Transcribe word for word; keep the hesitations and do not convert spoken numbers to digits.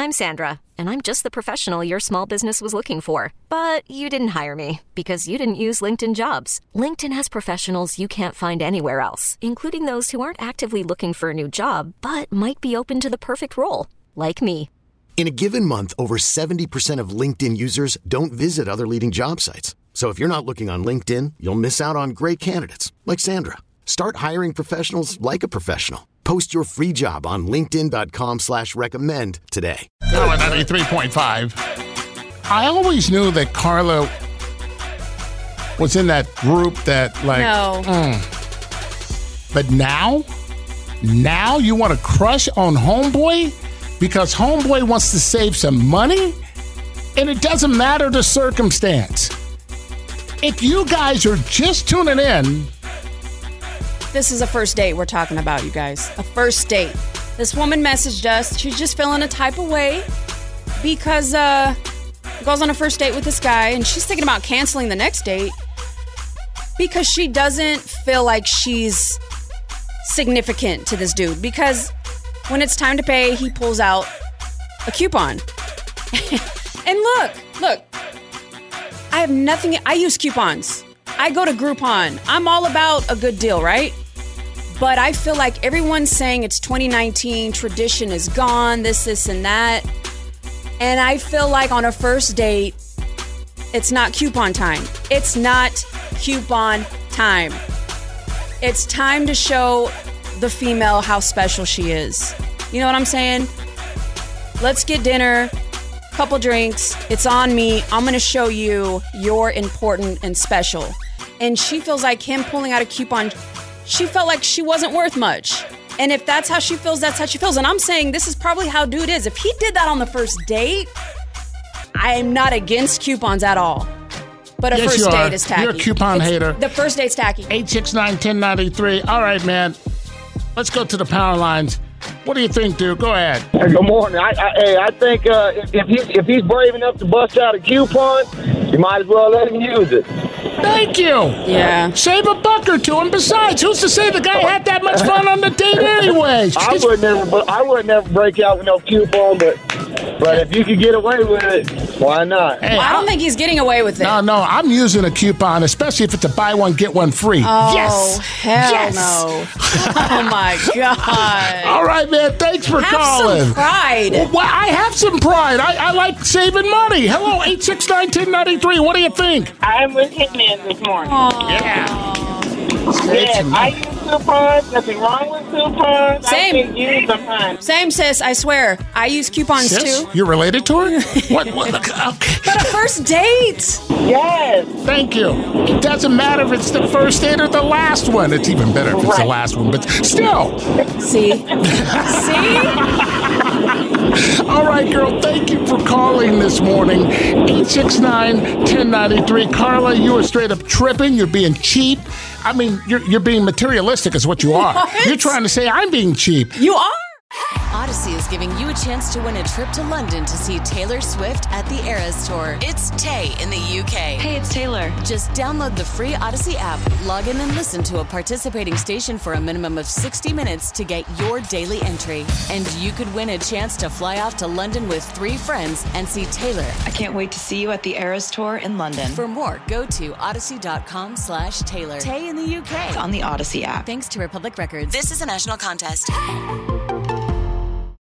I'm Sandra, and I'm just the professional your small business was looking for. But you didn't hire me because you didn't use LinkedIn Jobs. LinkedIn has professionals you can't find anywhere else, including those who aren't actively looking for a new job, but might be open to the perfect role, like me. In a given month, over seventy percent of LinkedIn users don't visit other leading job sites. So if you're not looking on LinkedIn, you'll miss out on great candidates like Sandra. Start hiring professionals like a professional. Post your free job on linkedin.com slash recommend today. Oh, ninety-three point five. I always knew that Carla was in that group that, like... No. Mm. But now? Now you want to crush on Homeboy? Because Homeboy wants to save some money? And it doesn't matter the circumstance. If you guys are just tuning in... This is a first date we're talking about, you guys. A first date. This woman messaged us. She's just feeling a type of way because uh, goes on a first date with this guy, and she's thinking about canceling the next date because she doesn't feel like she's significant to this dude. Because when it's time to pay, he pulls out a coupon. And look, look, I have nothing. I use coupons. I go to Groupon. I'm all about a good deal, right? But I feel like everyone's saying it's twenty nineteen, tradition is gone, this, this, and that. And I feel like on a first date, it's not coupon time. It's not coupon time. It's time to show the female how special she is. You know what I'm saying? Let's get dinner, couple drinks. It's on me. I'm going to show you you're important and special. And she feels like him pulling out a coupon, she felt like she wasn't worth much. And if that's how she feels, that's how she feels. And I'm saying this is probably how dude is. If he did that on the first date, I am not against coupons at all. But a yes, first you date are. is tacky. You're a coupon it's, hater. The first date's tacky. eight six nine, one zero nine three. All right, man. Let's go to the power lines. What do you think, dude? Go ahead. Hey, good morning. I, I, hey, I think uh, if, if, he, if he's brave enough to bust out a coupon, you might as well let him use it. Thank you. Yeah. Save a buck or two. And besides, who's to say the guy had that much fun on the date anyway? I would never, I would never break out with no coupon, but but if you could get away with it, why not? Hey, well, I don't think he's getting away with it. No, no, I'm using a coupon, especially if it's a buy one, get one free. Oh, yes. hell yes. no. Oh, my God. All right, man. Thanks for have calling. Some pride. Well, I have some pride. I, I like saving money. Hello, eight six nine, one zero nine three. What do you think? I'm with Hitman this morning. Aww. Yeah. Yes, I use coupons. Nothing wrong with coupons. Same. I can use them, hon. Same, sis. I swear. I use coupons, Sis? too. You're related to her? what? what okay. But a first date. Yes. Thank you. It doesn't matter if it's the first date or the last one. It's even better if it's Right. the last one, but still. See? See? All right, girl, thank you for calling this morning. eight six nine, one zero nine three. Carla, you are straight up tripping. You're being cheap. I mean, you're, you're being materialistic is what you are. What? You're trying to say I'm being cheap. You are? Odyssey is giving you a chance to win a trip to London to see Taylor Swift at the Eras Tour. It's Tay in the U K. Hey, it's Taylor. Just download the free Odyssey app, log in and listen to a participating station for a minimum of sixty minutes to get your daily entry. And you could win a chance to fly off to London with three friends and see Taylor. I can't wait to see you at the Eras Tour in London. For more, go to odyssey.com slash Taylor. Tay in the U K. It's on the Odyssey app. Thanks to Republic Records. This is a national contest.